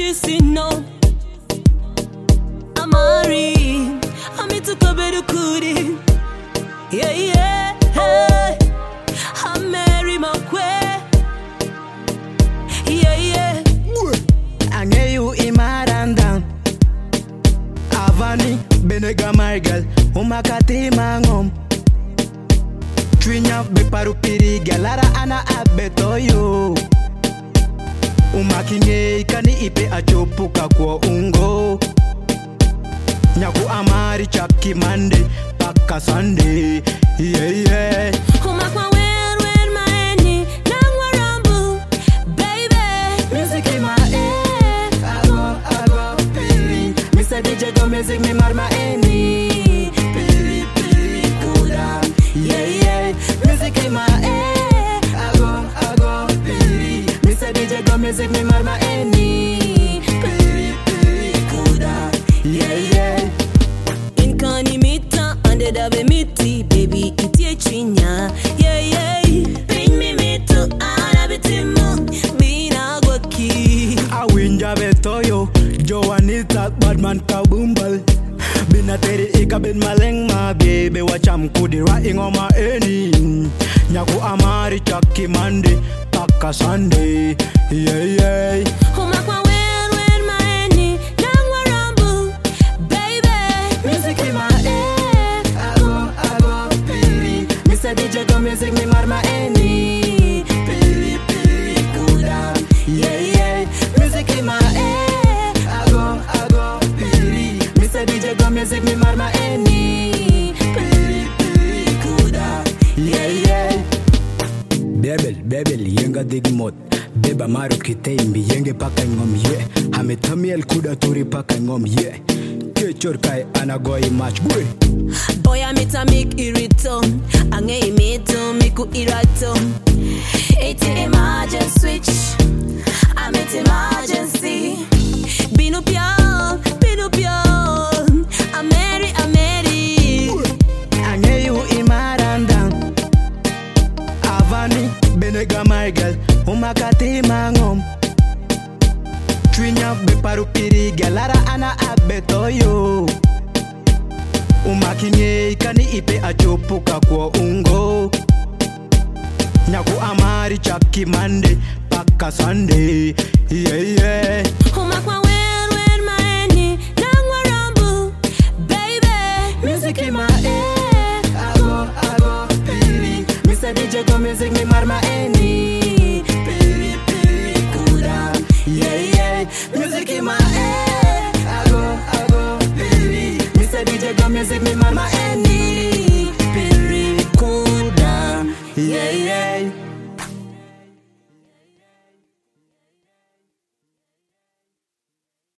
sino Amari Ami tukobedu kudi Yeah yeah hey. Amari makwe Yeah yeah Angeyu imaranda Avani benega margal Umakati mangom Twinya beparu piri galara ana abetoyo Umakinye kani ipe achopuka kwa ungo Nyaku amari chaki mande paka Sunday Yeah yeah Umakwa wer maeni Nangwa rambu Baby Music in my ear Ago piri Mr. DJ go music me marma eni Piri kuda Yeah yeah Music in my ear Ago piri Mr. DJ go music me marma eni Piri kuda Yeah yeah Inkani mita ande dabe miti Baby itie chinya Yeah yeah Pin me mitu anabitimu Bina gwaki Awinja betoyo Joanita badman kabumbal Binateri ika bin maleng ma baby Wacham kudi writing on my eni Nyaku amari chaki mande paka Sunday Yeah yeah Umakwa wer maeni Nangwa rambu Baby Music in my ear Ago piri Mr. DJ go music me marma eni Piri kuda Yeah yeah Music in my ear Ago piri Mr. DJ go music me marma eni Piri kuda Yeah yeah Bebel yenga digmot Beba maru kitembi yenge paka ngom ye Hametamiel kuda turi paka ngom ye Kechor kai anagoi match boy Boy amita mik irito Ange imito miku irato Iti emergency switch Amit emergency Binu pyo Ameri Angeyu imaranda Avani benega margal Umakati mangom Twinya beparu piri galara ana abetoyo Umakinye kani ipe achopuka kwa ungo Nyaku amari chaki mande paka Sunday Yeah yeah Umakwa wer maeni Nangwa rambu Baby Music in my ear Ago piri Mr. DJ go music me marma eni Piri kuda Yeah yeah Music in my ear Ago piri Mr. DJ go music me marma eni